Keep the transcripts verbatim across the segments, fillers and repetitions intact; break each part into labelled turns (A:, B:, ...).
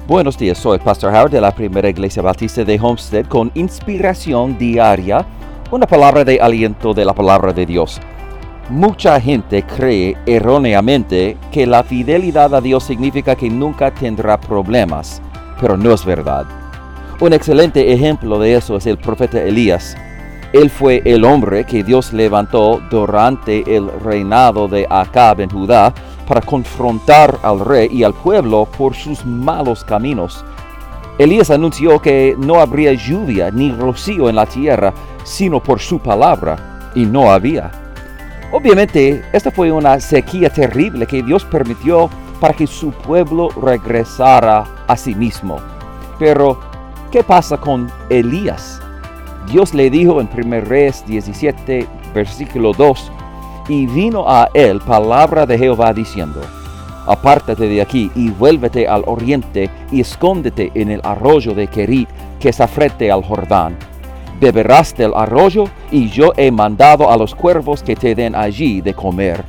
A: Buenos días, soy el Pastor Howard de la Primera Iglesia Bautista de Homestead con inspiración diaria, una palabra de aliento de la palabra de Dios. Mucha gente cree erróneamente que la fidelidad a Dios significa que nunca tendrá problemas, pero no es verdad. Un excelente ejemplo de eso es el profeta Elías. Él fue el hombre que Dios levantó durante el reinado de Acab en Judá para confrontar al rey y al pueblo por sus malos caminos. Elías anunció que no habría lluvia ni rocío en la tierra, sino por su palabra, y no había. Obviamente, esta fue una sequía terrible que Dios permitió para que su pueblo regresara a sí mismo. Pero, ¿qué pasa con Elías? Dios le dijo en Primera Reyes diecisiete, versículo dos, y vino a él palabra de Jehová diciendo, apártate de aquí y vuélvete al oriente y escóndete en el arroyo de Querit, que está frente al Jordán. Beberás del arroyo y yo he mandado a los cuervos que te den allí de comer.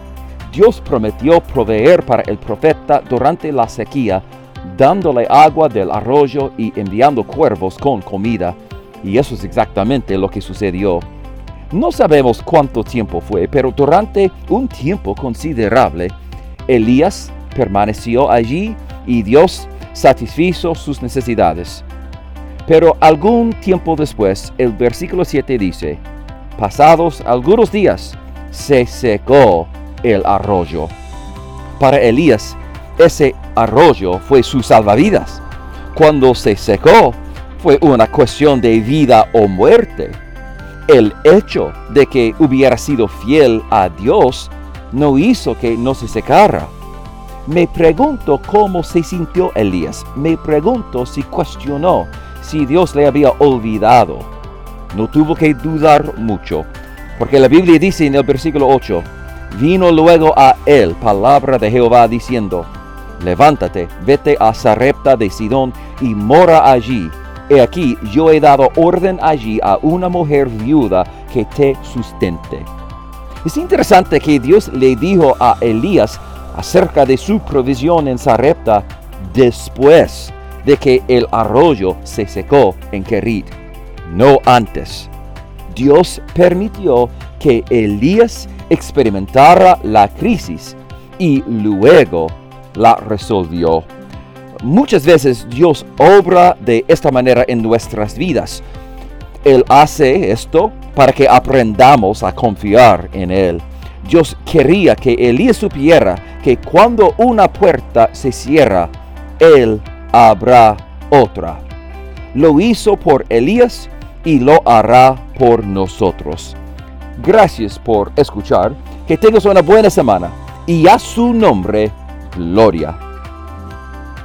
A: Dios prometió proveer para el profeta durante la sequía, dándole agua del arroyo y enviando cuervos con comida. Y eso es exactamente lo que sucedió. No sabemos cuánto tiempo fue, pero durante un tiempo considerable, Elías permaneció allí y Dios satisfizo sus necesidades. Pero algún tiempo después, el versículo siete dice, pasados algunos días, se secó el arroyo. Para Elías, ese arroyo fue su salvavidas. Cuando se secó, fue una cuestión de vida o muerte. El hecho de que hubiera sido fiel a Dios no hizo que no se secara. Me pregunto cómo se sintió Elías. Me pregunto si cuestionó si Dios le había olvidado. No tuvo que dudar mucho, porque la Biblia dice en el versículo ocho, vino luego a él palabra de Jehová diciendo, levántate, vete a Sarepta de Sidón y mora allí. He aquí, yo he dado orden allí a una mujer viuda que te sustente. Es interesante que Dios le dijo a Elías acerca de su provisión en Sarepta después de que el arroyo se secó en Querit, no antes. Dios permitió que Elías experimentara la crisis y luego la resolvió. Muchas veces Dios obra de esta manera en nuestras vidas. Él hace esto para que aprendamos a confiar en Él. Dios quería que Elías supiera que cuando una puerta se cierra, Él habrá otra. Lo hizo por Elías y lo hará por nosotros. Gracias por escuchar. Que tengas una buena semana y a su nombre, gloria.